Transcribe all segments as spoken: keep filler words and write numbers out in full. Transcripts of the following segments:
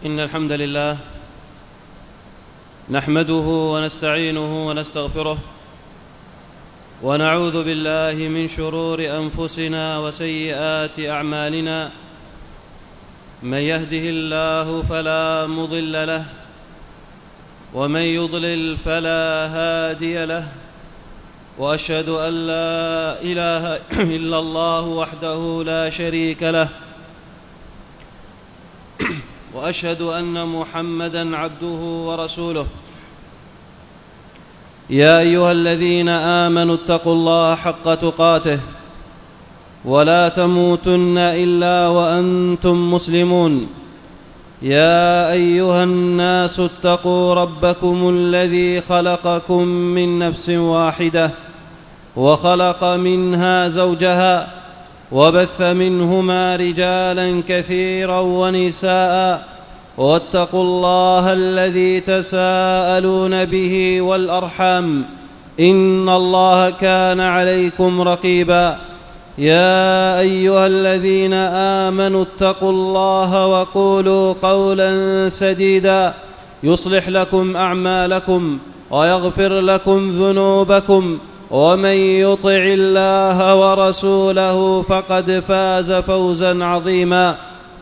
إن الحمد لله نحمده ونستعينه ونستغفره ونعوذ بالله من شرور أنفسنا وسيئات أعمالنا. من يهده الله فلا مضل له ومن يضلل فلا هادي له، وأشهد أن لا إله إلا الله وحده لا شريك له، وأشهد أن محمدًا عبده ورسوله. يا أيها الذين آمنوا اتقوا الله حق تقاته ولا تموتن إلا وأنتم مسلمون. يا أيها الناس اتقوا ربكم الذي خلقكم من نفس واحدة وخلق منها زوجها وبث منهما رجالا كثيرا ونساء، واتقوا الله الذي تساءلون به والأرحام إن الله كان عليكم رقيبا. يا أيها الذين آمنوا اتقوا الله وقولوا قولا سديدا يصلح لكم أعمالكم ويغفر لكم ذنوبكم، ومن يطع الله ورسوله فقد فاز فوزا عظيما.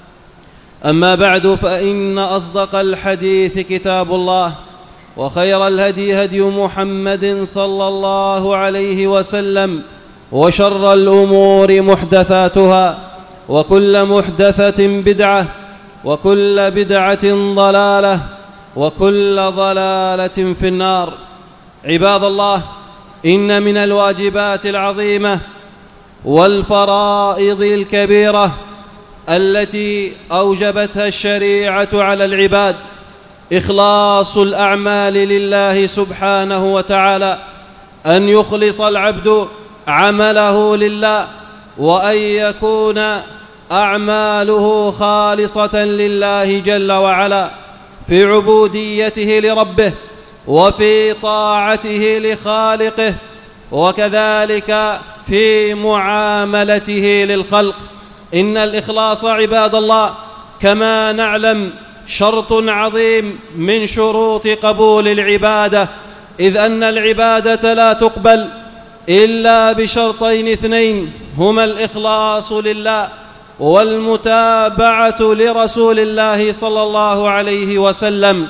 أما بعد، فإن أصدق الحديث كتاب الله، وخير الهدي هدي محمد صلى الله عليه وسلم، وشر الأمور محدثاتها، وكل محدثة بدعة، وكل بدعة ضلالة، وكل ضلالة في النار. عباد الله، إن من الواجبات العظيمة والفرائض الكبيرة التي أوجبتها الشريعة على العباد إخلاص الأعمال لله سبحانه وتعالى، أن يخلص العبد عمله لله، وأن يكون أعماله خالصة لله جل وعلا في عبوديته لربه وفي طاعته لخالقه، وكذلك في معاملته للخلق. إن الإخلاص عباد الله كما نعلم شرط عظيم من شروط قبول العبادة، إذ أن العبادة لا تقبل إلا بشرطين اثنين، هما الإخلاص لله والمتابعة لرسول الله صلى الله عليه وسلم.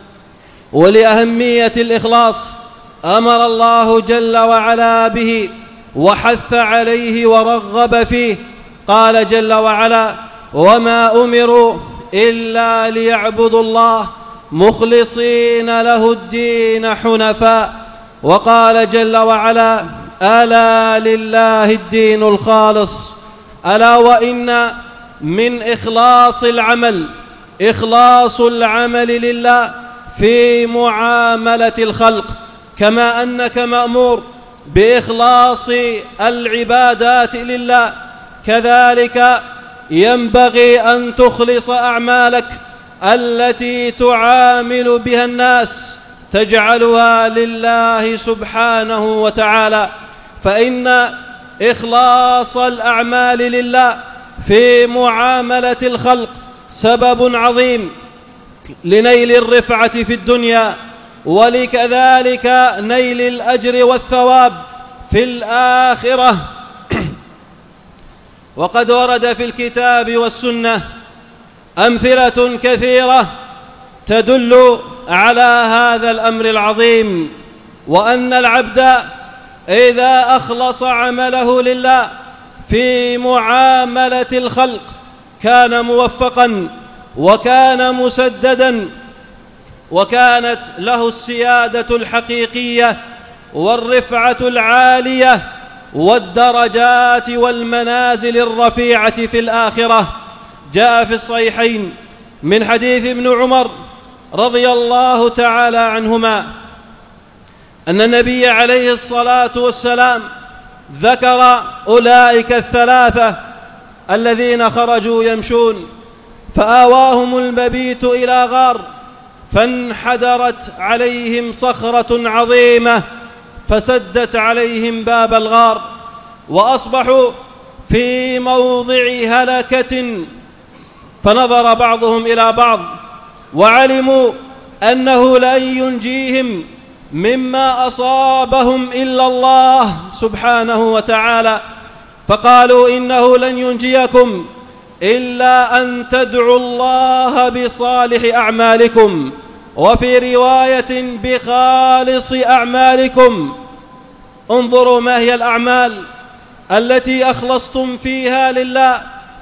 ولأهمية الإخلاص أمر الله جل وعلا به وحث عليه ورغب فيه. قال جل وعلا: وما أمروا إلا ليعبدوا الله مخلصين له الدين حنفاء. وقال جل وعلا: ألا لله الدين الخالص. ألا وإن من إخلاص العمل إخلاص العمل لله في معاملة الخلق، كما أنك مأمور بإخلاص العبادات لله، كذلك ينبغي أن تخلص أعمالك التي تعامل بها الناس، تجعلها لله سبحانه وتعالى. فإن إخلاص الأعمال لله في معاملة الخلق سبب عظيم لنيل الرفعة في الدنيا، ولكذلك نيل الأجر والثواب في الآخرة. وقد ورد في الكتاب والسنة أمثلة كثيرة تدل على هذا الأمر العظيم، وأن العبد إذا أخلص عمله لله في معاملة الخلق كان موفقا وكان مسددا، وكانت له السيادة الحقيقية والرفعة العالية والدرجات والمنازل الرفيعة في الآخرة. جاء في الصحيحين من حديث ابن عمر رضي الله تعالى عنهما أن النبي عليه الصلاة والسلام ذكر أولئك الثلاثة الذين خرجوا يمشون، فآواهم المبيت إلى غار، فانحدرت عليهم صخرة عظيمة فسدت عليهم باب الغار، وأصبحوا في موضع هلكة، فنظر بعضهم إلى بعض وعلموا أنه لن ينجيهم مما أصابهم إلا الله سبحانه وتعالى، فقالوا إنه لن ينجيكم إلا أن تدعوا الله بصالح أعمالكم، وفي رواية بخالص أعمالكم. انظروا ما هي الأعمال التي أخلصتم فيها لله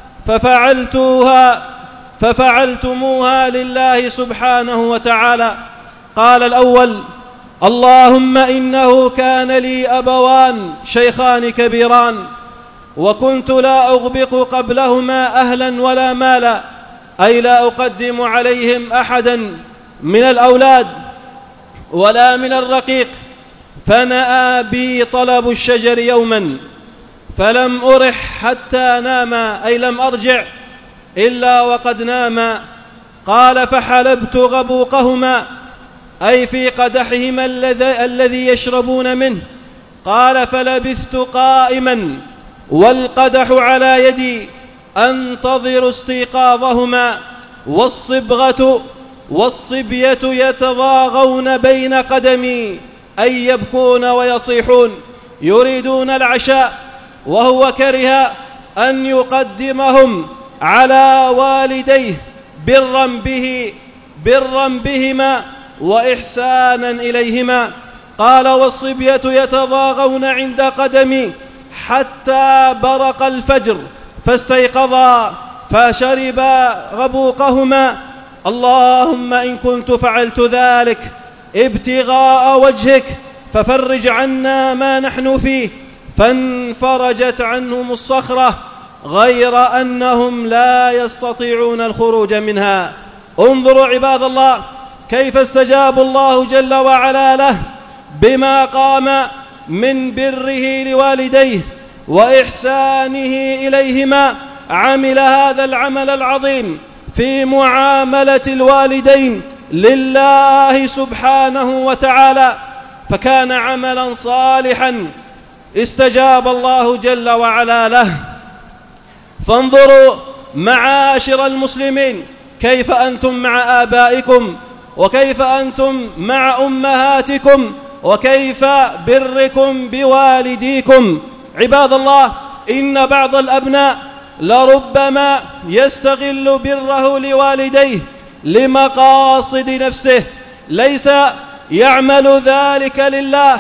ففعلتوها ففعلتموها لله سبحانه وتعالى. قال الأول: اللهم إنه كان لي أبوان شيخان كبيران، وكنت لا أغبق قبلهما أهلا ولا مالا، أي لا أقدم عليهم أحدا من الأولاد ولا من الرقيق، فنأى بي طلب الشجر يوما فلم أرح حتى ناما، أي لم أرجع إلا وقد ناما. قال: فحلبت غبوقهما، أي في قدحهما الذي يشربون منه. قال: فلبثت قائما والقدح على يدي أنتظر استيقاظهما، والصبغة والصبية يتضاغون بين قدمي، أي يبكون ويصيحون يريدون العشاء، وهو كره أن يقدمهم على والديه برا به برا بهما وإحسانا إليهما. قال: والصبية يتضاغون عند قدمي حتى برق الفجر فاستيقظا فشربا غبوقهما. اللهم إن كنت فعلت ذلك ابتغاء وجهك ففرج عنا ما نحن فيه. فانفرجت عنهم الصخرة غير أنهم لا يستطيعون الخروج منها. انظروا عباد الله كيف استجاب الله جل وعلا له بما قام من بره لوالديه وإحسانه إليهما. عمل هذا العمل العظيم في معاملة الوالدين لله سبحانه وتعالى، فكان عملا صالحا استجاب الله جل وعلا له. فانظروا معاشر المسلمين كيف أنتم مع آبائكم، وكيف أنتم مع أمهاتكم، وكيف بركم بوالديكم. عباد الله، إن بعض الأبناء لربما يستغل بره لوالديه لمقاصد نفسه، ليس يعمل ذلك لله.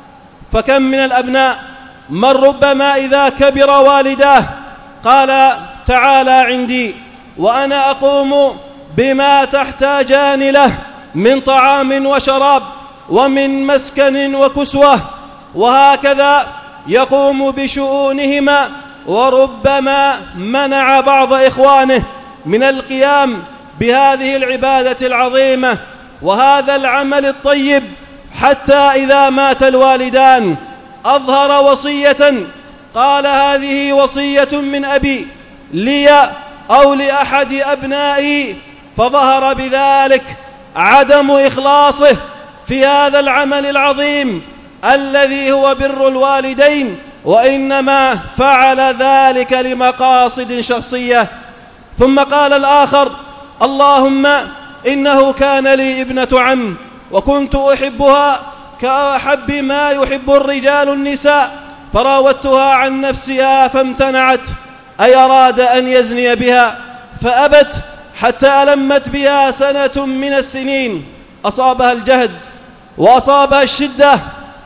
فكم من الأبناء من ربما إذا كبر والداه قال: تعالى عندي وأنا أقوم بما تحتاجان له من طعام وشراب ومن مسكن وكسوة، وهكذا يقوم بشؤونهما، وربما منع بعض إخوانه من القيام بهذه العبادة العظيمة وهذا العمل الطيب، حتى إذا مات الوالدان أظهر وصية قال: هذه وصية من أبي لي أو لأحد أبنائي، فظهر بذلك عدم إخلاصه في هذا العمل العظيم الذي هو بر الوالدين، وإنما فعل ذلك لمقاصد شخصية. ثم قال الآخر: اللهم إنه كان لي ابنة عم وكنت أحبها كأحب ما يحب الرجال النساء، فراودتها عن نفسها فامتنعت، أي أراد أن يزني بها فأبت، حتى ألمت بها سنة من السنين، أصابها الجهد وأصابها الشدة،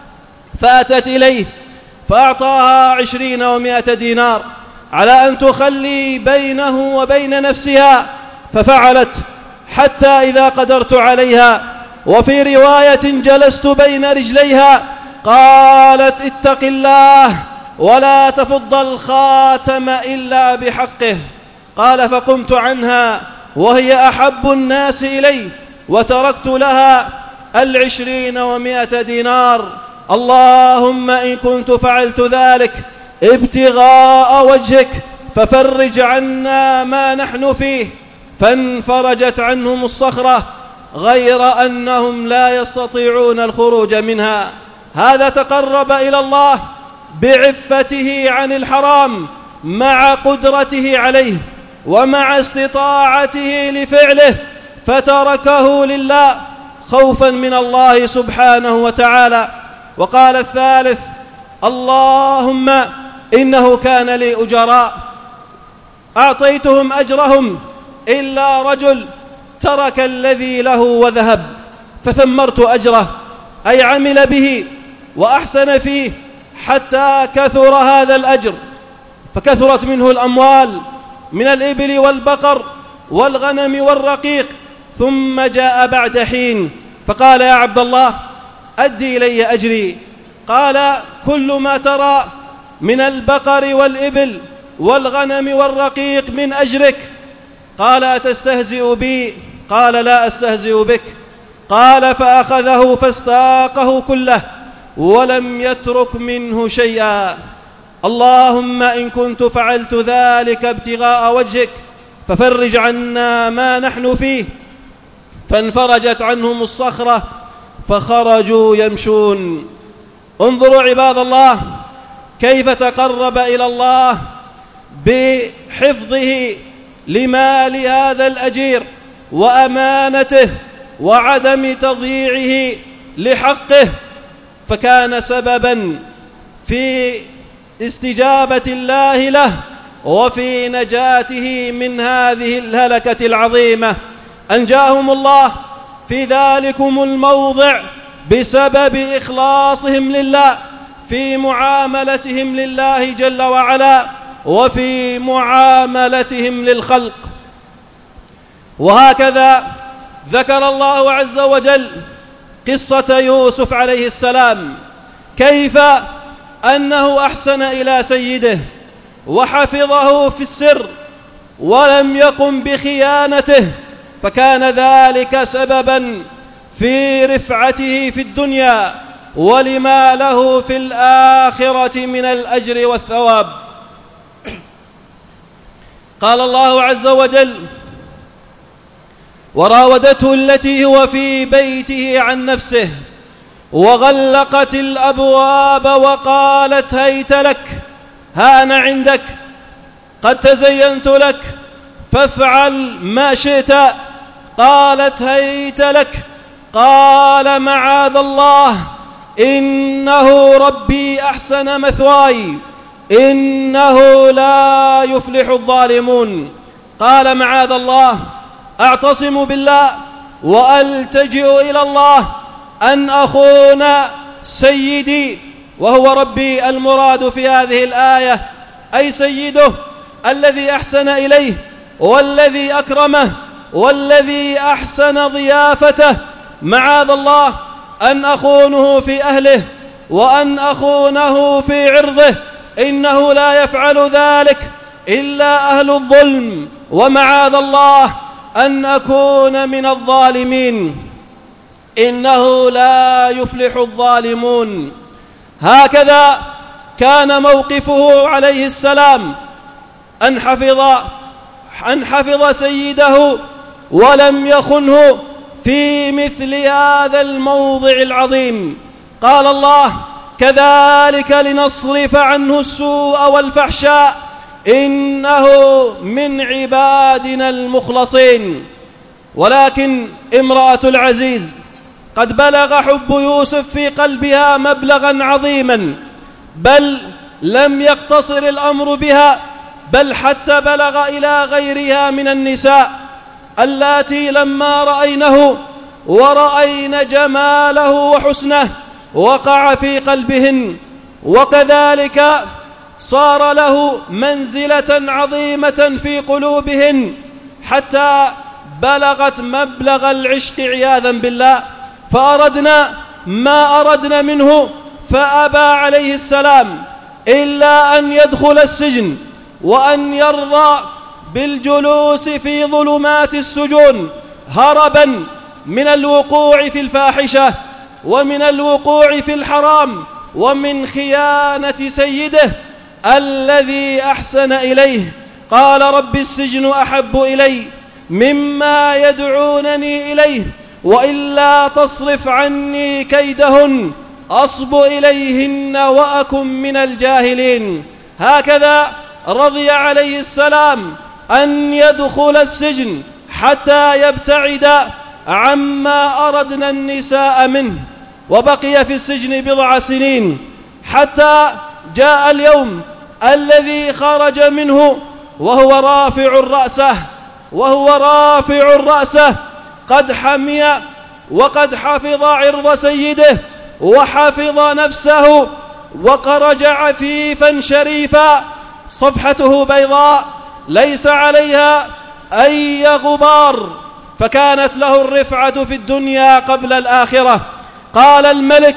فأتت إليه فأعطاها عشرين ومائة دينار على أن تخلي بينه وبين نفسها، ففعلت حتى إذا قدرت عليها. وفي رواية: جلست بين رجليها قالت: اتق الله ولا تفض الخاتم إلا بحقه. قال: فقمت عنها وهي أحب الناس إلي، وتركت لها العشرين ومائة دينار. اللهم إن كنت فعلت ذلك ابتغاء وجهك ففرج عنا ما نحن فيه. فانفرجت عنهم الصخرة غير أنهم لا يستطيعون الخروج منها. هذا تقرب إلى الله بعفته عن الحرام مع قدرته عليه ومع استطاعته لفعله، فتركه لله خوفا من الله سبحانه وتعالى. وقال الثالث: اللهم إنه كان لي أجراء أعطيتهم أجرهم إلا رجل ترك الذي له وذهب فثمرت أجره، أي عمل به وأحسن فيه حتى كثر هذا الأجر، فكثرت منه الأموال من الإبل والبقر والغنم والرقيق. ثم جاء بعد حين فقال: يا عبد الله أدي إلي أجري. قال: كل ما ترى من البقر والإبل والغنم والرقيق من أجرك. قال: أتستهزئ بي؟ قال: لا أستهزئ بك. قال: فأخذه فاستاقه كله ولم يترك منه شيئا. اللهم إن كنت فعلت ذلك ابتغاء وجهك ففرج عنا ما نحن فيه. فانفرجت عنهم الصخرة فخرجوا يمشون. انظروا عباد الله كيف تقرب إلى الله بحفظه لمال هذا الأجير وأمانته وعدم تضييعه لحقه، فكان سببا في استجابة الله له وفي نجاته من هذه الهلكة العظيمة. أنجاهم الله في ذلكم الموضع بسبب إخلاصهم لله في معاملتهم لله جل وعلا وفي معاملتهم للخلق. وهكذا ذكر الله عز وجل قصة يوسف عليه السلام، كيف أنه أحسن إلى سيده وحفظه في السر ولم يقم بخيانته، فكان ذلك سببا في رفعته في الدنيا ولما له في الآخرة من الأجر والثواب. قال الله عز وجل: وراودته التي هو في بيته عن نفسه وغلقت الأبواب وقالت هيت لك، ها أنا عندك قد تزينت لك فافعل ما شئت. قالت هيت لك. قال معاذ الله إنه ربي أحسن مثواي إنه لا يفلح الظالمون. قال معاذ الله أعتصم بالله وألتجئ إلى الله أن أخون سيدي، وهو ربي المراد في هذه الآية، أي سيده الذي أحسن إليه والذي أكرمه والذي أحسن ضيافته. معاذ الله أن أخونه في أهله وأن أخونه في عرضه، إنه لا يفعل ذلك إلا أهل الظلم، ومعاذ الله أن أكون من الظالمين، إنه لا يفلح الظالمون. هكذا كان موقفه عليه السلام، أن حفظ أن حفظ سيده ولم يخنه في مثل هذا الموضع العظيم. قال الله: كذلك لنصرف عنه السوء والفحشاء إنه من عبادنا المخلصين. ولكن امرأة العزيز قد بلغ حب يوسف في قلبها مبلغا عظيما، بل لم يقتصر الأمر بها، بل حتى بلغ إلى غيرها من النساء اللاتي لما رأينه ورأين جماله وحسنه وقع في قلبهن، وكذلك صار له منزلة عظيمة في قلوبهن حتى بلغت مبلغ العشق عياذا بالله. فأردنا ما أردنا منه، فأبى عليه السلام إلا أن يدخل السجن وأن يرضى بالجلوس في ظلمات السجون هربا من الوقوع في الفاحشة ومن الوقوع في الحرام ومن خيانة سيده الذي أحسن إليه. قال: رب السجن أحب إلي مما يدعونني إليه وإلا تصرف عني كيدهن أصب إليهن وأكن من الجاهلين. هكذا رضي عليه السلام أن يدخل السجن حتى يبتعد عما أردنا النساء منه، وبقي في السجن بضع سنين حتى جاء اليوم الذي خرج منه وهو رافع رأسه وهو رافع رأسه قد حمي وقد حفظ عرض سيده وحفظ نفسه، وخرج عفيفا شريفا، صفحته بيضاء ليس عليها أي غبار، فكانت له الرفعة في الدنيا قبل الآخرة. قال الملك: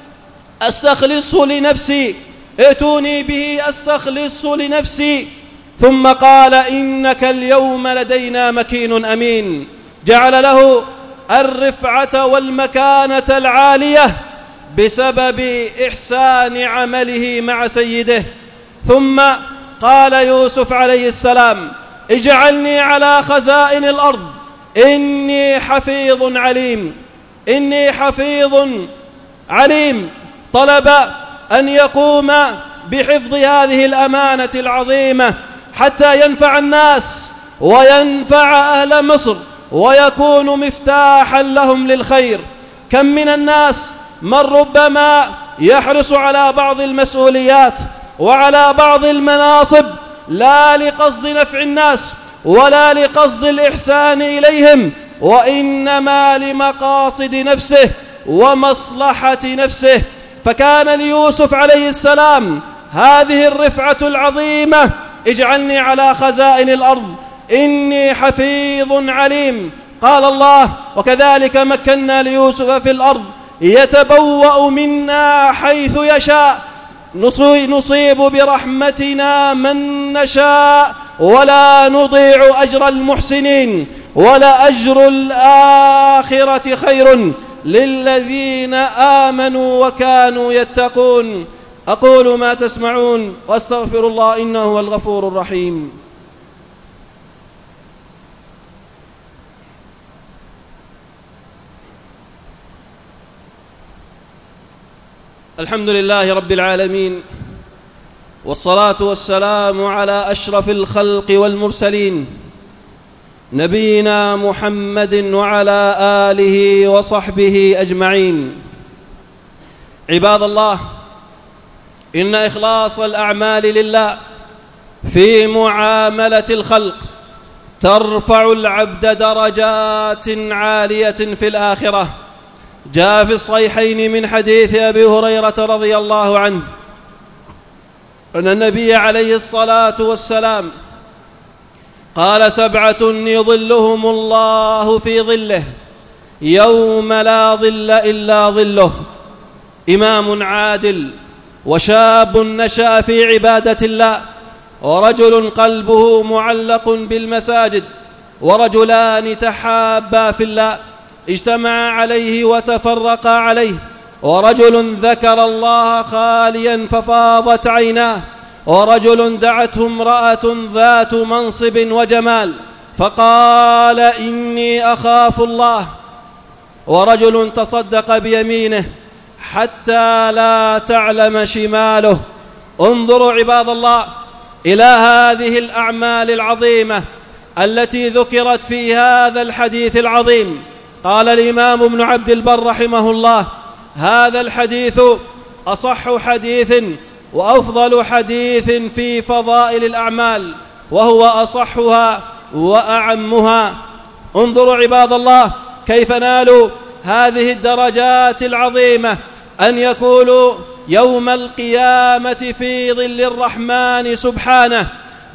أستخلصه لنفسي، ائتوني به أستخلصه لنفسي. ثم قال: إنك اليوم لدينا مكين أمين. جعل له الرفعة والمكانة العالية بسبب إحسان عمله مع سيده. ثم قال يوسف عليه السلام: اجعلني على خزائن الأرض إني حفيظ عليم، إني حفيظ عليم. طلب أن يقوم بحفظ هذه الأمانة العظيمة حتى ينفع الناس وينفع أهل مصر ويكون مفتاحا لهم للخير. كم من الناس من ربما يحرص على بعض المسؤوليات وعلى بعض المناصب لا لقصد نفع الناس ولا لقصد الإحسان إليهم، وإنما لمقاصد نفسه ومصلحة نفسه. فكان ليوسف عليه السلام هذه الرفعة العظيمة: اجعلني على خزائن الأرض إني حفيظ عليم. قال الله: وكذلك مكنا ليوسف في الأرض يتبوأ منا حيث يشاء نصيب برحمتنا من نشاء ولا نضيع أجر المحسنين ولأجر الآخرة خير للذين آمنوا وكانوا يتقون. أقول ما تسمعون وأستغفر الله إنه هو الغفور الرحيم. الحمد لله رب العالمين، والصلاة والسلام على أشرف الخلق والمرسلين، نبينا محمد وعلى آله وصحبه أجمعين. عباد الله، إن إخلاص الأعمال لله في معاملة الخلق ترفع العبد درجات عالية في الآخرة. جاء في الصحيحين من حديث أبي هريرة رضي الله عنه أن النبي عليه الصلاة والسلام قال: سبعة يظلهم الله في ظله يوم لا ظل إلا ظله: إمام عادل، وشاب نشأ في عبادة الله، ورجل قلبه معلق بالمساجد، ورجلان تحابا في الله اجتمعا عليه وتفرقا عليه، ورجل ذكر الله خاليا ففاضت عيناه، ورجل دعته امرأة ذات منصب وجمال فقال: إني أخاف الله، ورجل تصدق بيمينه حتى لا تعلم شماله. انظروا عباد الله إلى هذه الأعمال العظيمة التي ذكرت في هذا الحديث العظيم. قال الإمام ابن عبد البر رحمه الله: هذا الحديث أصح حديث وأفضل حديث في فضائل الأعمال، وهو أصحها وأعمها. انظروا عباد الله كيف نالوا هذه الدرجات العظيمة، أن يكونوا يوم القيامة في ظل الرحمن سبحانه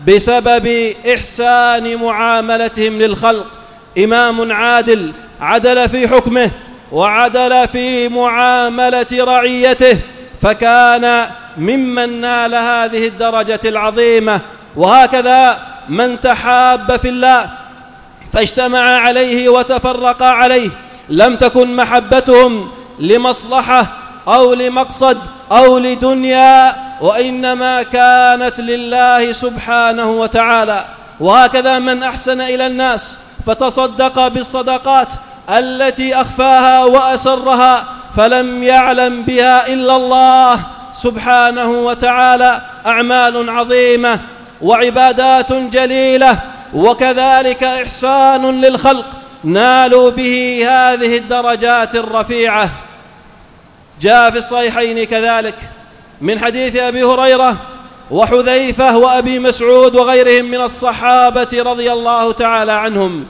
بسبب إحسان معاملتهم للخلق. إمام عادل عدل في حكمه وعدل في معاملة رعيته، فكان ممن نال هذه الدرجة العظيمة. وهكذا من تحاب في الله فاجتمع عليه وتفرق عليه، لم تكن محبتهم لمصلحة أو لمقصد أو لدنيا، وإنما كانت لله سبحانه وتعالى. وهكذا من أحسن إلى الناس فتصدق بالصدقات التي أخفاها وأسرها فلم يعلم بها إلا الله سبحانه وتعالى، أعمال عظيمة وعبادات جليلة وكذلك إحسان للخلق نالوا به هذه الدرجات الرفيعة. جاء في الصحيحين كذلك من حديث أبي هريرة وحذيفة وأبي مسعود وغيرهم من الصحابة رضي الله تعالى عنهم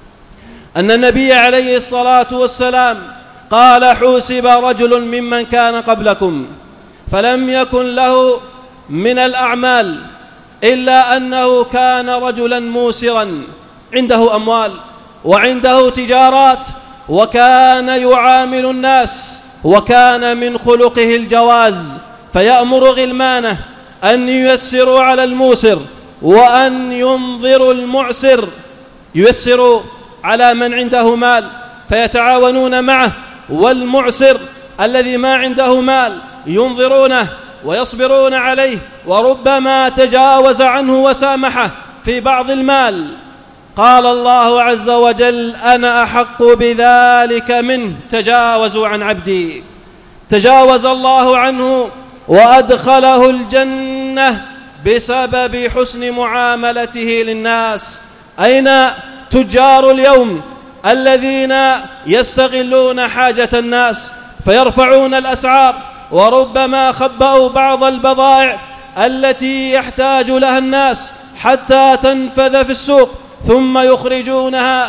أن النبي عليه الصلاة والسلام قال: حوسب رجل ممن كان قبلكم فلم يكن له من الأعمال إلا أنه كان رجلا موسرا عنده أموال وعنده تجارات، وكان يعامل الناس، وكان من خلقه الجواز، فيأمر غلمانه أن ييسروا على الموسر وأن ينظروا المعسر، ييسروا على من عنده مال فيتعاونون معه، والمعسر الذي ما عنده مال ينظرونه ويصبرون عليه، وربما تجاوز عنه وسامحه في بعض المال. قال الله عز وجل: أنا أحق بذلك منه، تجاوزوا عن عبدي. تجاوز الله عنه وأدخله الجنة بسبب حسن معاملته للناس. أين تجار اليوم الذين يستغلون حاجة الناس فيرفعون الأسعار، وربما خبأوا بعض البضائع التي يحتاج لها الناس حتى تنفذ في السوق، ثم يخرجونها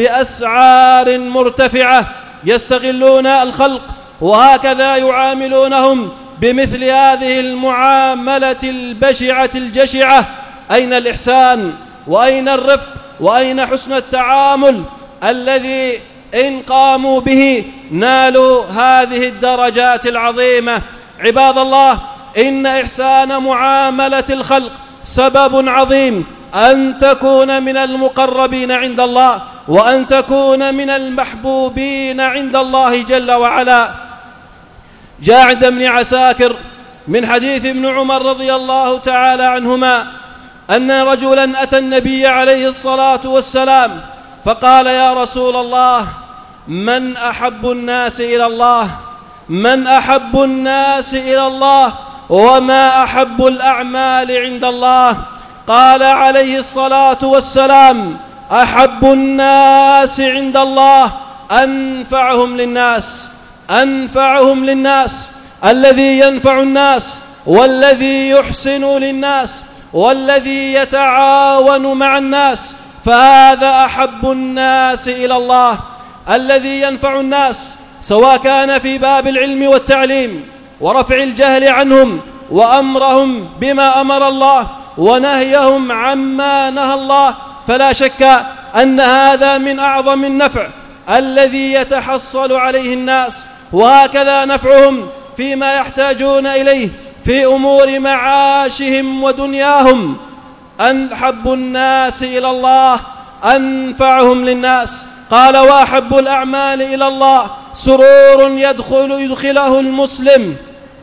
بأسعار مرتفعة، يستغلون الخلق، وهكذا يعاملونهم بمثل هذه المعاملة البشعة الجشعة. أين الإحسان وأين الرفق وأين حسن التعامل الذي إن قاموا به نالوا هذه الدرجات العظيمة؟ عباد الله، إن إحسان معاملة الخلق سبب عظيم أن تكون من المقربين عند الله، وأن تكون من المحبوبين عند الله جل وعلا. جاء عند ابن عساكر من حديث ابن عمر رضي الله تعالى عنهما أن رجلا أتى النبي عليه الصلاة والسلام فقال: يا رسول الله، من أحب الناس إلى الله؟ من أحب الناس إلى الله؟ وما أحب الأعمال عند الله؟ قال عليه الصلاة والسلام: أحب الناس عند الله أنفعهم للناس. أنفعهم للناس، الذي ينفع الناس، والذي يحسن للناس، والذي يتعاون مع الناس، فهذا أحب الناس إلى الله. الذي ينفع الناس سواء كان في باب العلم والتعليم ورفع الجهل عنهم وأمرهم بما أمر الله ونهيهم عما نهى الله، فلا شك أن هذا من أعظم النفع الذي يتحصل عليه الناس. وهكذا نفعهم فيما يحتاجون إليه في أمور معاشهم ودنياهم. أن أحب الناس إلى الله أنفعهم للناس. قال: وأحب الأعمال إلى الله سرور يدخل يدخله المسلم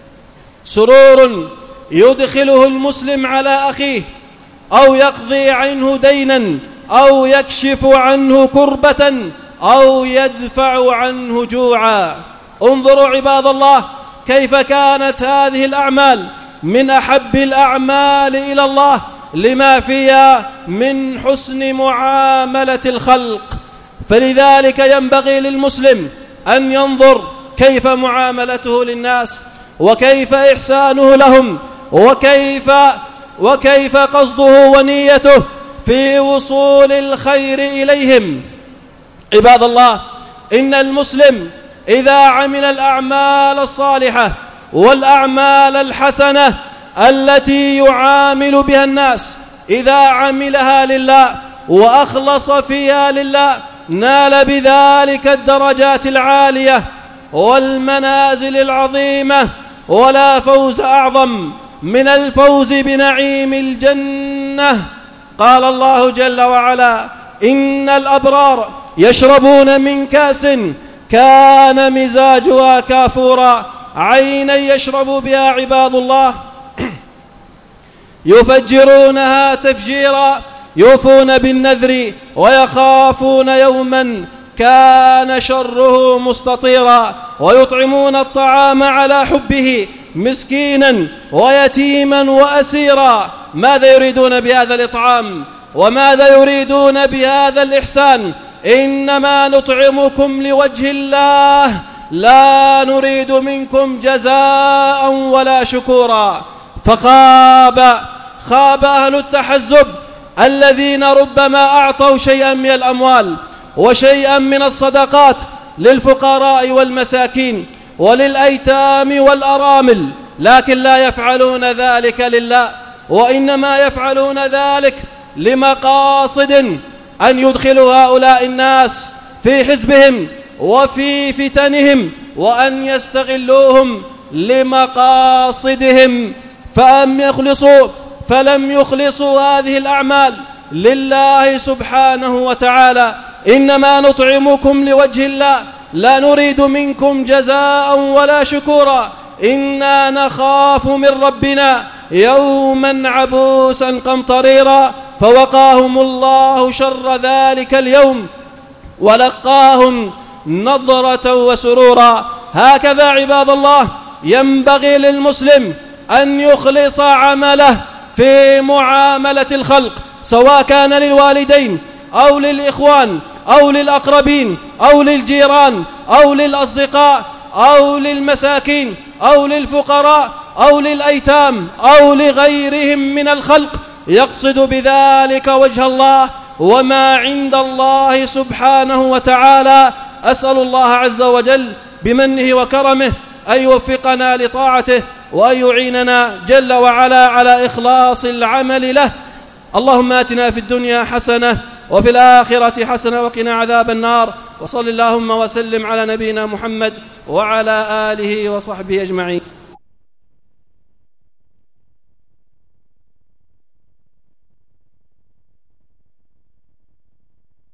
سرور يدخله المسلم على أخيه، أو يقضي عنه دينا، أو يكشف عنه كربة، أو يدفع عنه جوعا. انظروا عباد الله كيف كانت هذه الأعمال من أحب الأعمال إلى الله لما فيها من حسن معاملة الخلق. فلذلك ينبغي للمسلم أن ينظر كيف معاملته للناس، وكيف إحسانه لهم، وكيف وكيف قصده ونيته في وصول الخير إليهم. عباد الله، إن المسلم إذا عمل الأعمال الصالحة والأعمال الحسنة التي يعامل بها الناس، إذا عملها لله وأخلص فيها لله، نال بذلك الدرجات العالية والمنازل العظيمة. ولا فوز أعظم من الفوز بنعيم الجنة. قال الله جل وعلا: إن الأبرار يشربون من كأس كان مزاجها كافورا، عينا يشرب بها عباد الله يفجرونها تفجيرا، يوفون بالنذر ويخافون يوما كان شره مستطيرا، ويطعمون الطعام على حبه مسكينا ويتيما وأسيرا. ماذا يريدون بهذا الإطعام؟ وماذا يريدون بهذا الإحسان؟ إنما نطعمكم لوجه الله لا نريد منكم جزاء ولا شكورا. فخاب خاب أهل التحزب الذين ربما أعطوا شيئا من الأموال وشيئا من الصدقات للفقراء والمساكين وللأيتام والأرامل، لكن لا يفعلون ذلك لله، وإنما يفعلون ذلك لمقاصد أن يدخلوا هؤلاء الناس في حزبهم وفي فتنهم، وأن يستغلوهم لمقاصدهم. فأم يخلصوا فلم يخلصوا هذه الأعمال لله سبحانه وتعالى. إنما نطعمكم لوجه الله لا نريد منكم جزاء ولا شكورا، إنا نخاف من ربنا يوما عبوسا قمطريرا. فوقاهم الله شر ذلك اليوم ولقاهم نضرة وسرورا. هكذا عباد الله ينبغي للمسلم أن يخلص عمله في معاملة الخلق، سواء كان للوالدين أو للإخوان أو للأقربين أو للجيران أو للأصدقاء أو للمساكين أو للفقراء أو للأيتام أو لغيرهم من الخلق، يقصد بذلك وجه الله وما عند الله سبحانه وتعالى. أسأل الله عز وجل بمنه وكرمه أن يوفقنا لطاعته وأن يعيننا جل وعلا على إخلاص العمل له. اللهم آتنا في الدنيا حسنة وفي الآخرة حسنة وقنا عذاب النار. وصل اللهم وسلم على نبينا محمد وعلى آله وصحبه أجمعين.